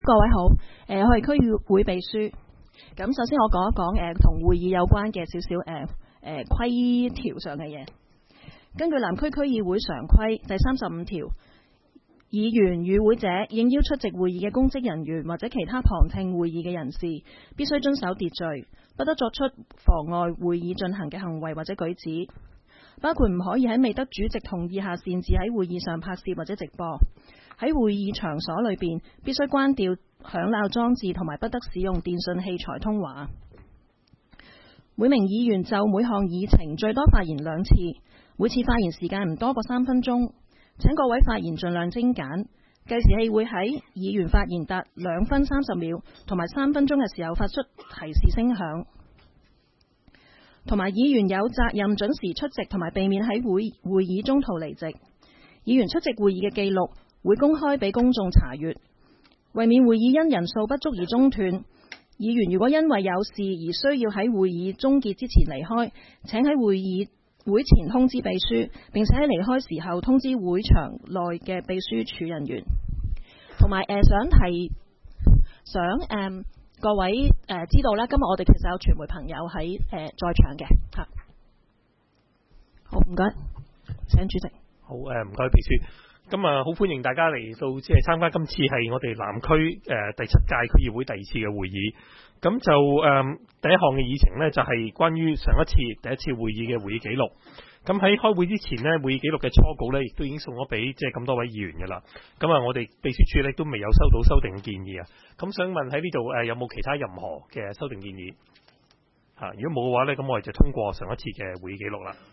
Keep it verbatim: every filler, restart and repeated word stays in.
各位好，誒、呃，我係區議會秘書。咁首先我講一講誒同會議有關嘅少少誒誒規條上嘅嘢。根據南區區議會常規第三十五條，議員與會者應邀出席會議嘅公職人員或者其他旁聽會議嘅人士，必須遵守秩序，不得作出妨礙會議進行嘅行為或者舉止，包括唔可以喺未得主席同意下擅自喺會議上拍攝或者直播。喺會議場所裏邊必須關掉響鬧裝置同埋不得使用電訊器材通話。每名議員就每項議程最多發言兩次，每次發言時間唔多過三分鐘。請各位發言盡量精簡，計時器會喺議員發言達兩分三十秒同埋三分鐘嘅時候發出提示聲響。同埋議員有責任準時出席同埋避免喺會會議中途離席。議員出席會議嘅記錄會公開俾公眾查閱，為免會議因人數不足而中斷，議員如果因為有事而需要喺會議終結之前離開，請喺會議會前通知秘書，並且喺離開時候通知會場內嘅秘書處人員。同埋誒想提想誒、呃、各位誒、呃、知道啦，今日我哋其實有傳媒朋友喺誒、呃、在場嘅嚇。好，唔該，請主席。 好誒，唔該秘書。咁啊，好歡迎大家嚟到即係參加今次係我哋南區誒、呃、第七屆區議會第二次嘅會議。咁就誒、呃、第一項嘅議程呢，就係、是、關於上一次第一次會議嘅會議記錄。咁喺開會之前呢，會議記錄嘅初稿呢，亦都已經送咗俾即係咁多位議員㗎啦。咁啊，我哋秘書處呢，都未有收到修訂建議啊。咁想問喺呢度誒有冇其他任何嘅修訂建議？嚇、啊，如果冇嘅話呢，咁我哋就通過上一次嘅會議記錄啦。